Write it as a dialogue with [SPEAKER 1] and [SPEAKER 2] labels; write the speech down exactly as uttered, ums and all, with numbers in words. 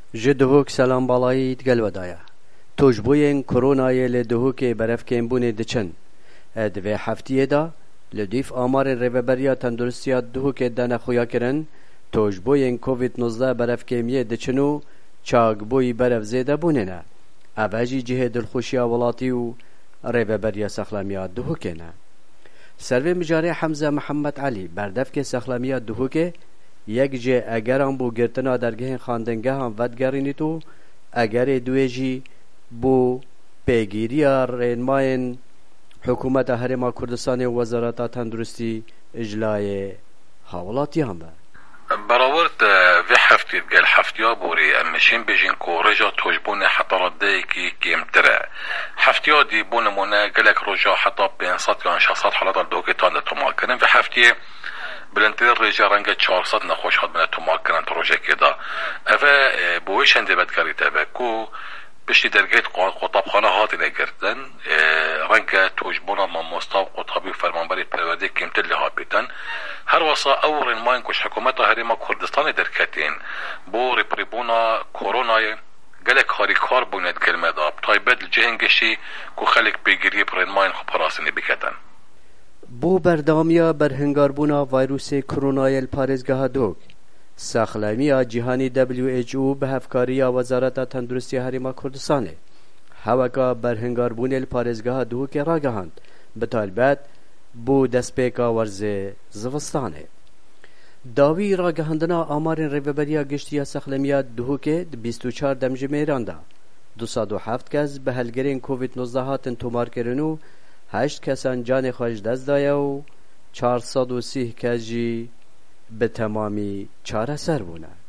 [SPEAKER 1] جدهوک سلام بالایی دگل ودایا توجبوین کرونای لدهوک برف کمبونه دچن دوی هفتیه دا لدیف آمار ریوبریا تندرستیا دهوک دانه خویا کرن توجبوین کووید نوزده برف کمیه دچنو چاگبوی برف زیده بوننه اوجی جه دلخوشیا ولاتی و ریوبریا سخلامیا دهوکینه سروی مجاری حمزه محمد علی بردف که سخلامیا دهوکه یک جه اگر هم بو گرتنا درگه خاندنگه هم ودگرینی تو اگر دویجی بو پیگیری رینماین حکومت هرما کردستان وزارت تندرستی اجلای حوالاتی هم با
[SPEAKER 2] براورد في حفتي قال حفتيا بوري امشين بيجين كو رجا توجبون حتى رديكي كيمترا حفتيا دي بون مونا قالك رجا حتى بين صد يعني شخصات حالات الدوكي تاند تماكن في حفتي بلنتر رجا رنگا چهارصد نخوش حد من تماكن تروجه كده افا بويش هنده بدكاري تابا كو بشتي درجات قطابخانه هاتي نگردن رنگا توجبونا من مستاو قطابي فرمانبري پرورده كيمتر لها بيتن هر وصا اورن ماين كوش حكومتا هرما كردستان دركتين بو ريبريبونا كورونا قالك هاري كار بوند كلمة داب طيبت الجهنگشي كو خلق بيگيري برين ماين خبراسيني بكتن
[SPEAKER 1] بو بردامیا برهنگاربونا ویروس کرونای پارێزگەها دوک ساخلامیا جیهانی دبلیو ایچ او به هفکاری وزارت تندرستی هریما کردستانه هوکا برهنگاربون پارێزگەها دوک راگهاند به طالبت بو دستپیکا ورز زوستانه داوی راگهاندنا آمار ریوبریا گشتیا ساخلامیا دوک بیست و چهار دمجمێران دا دویست و هفت کس به هلگرین کووید نوزده هاتن تومار کرنو هشت کسان جان خوش دست دایا و چهارصد و سی کس جی به تمامی چاره سر بونه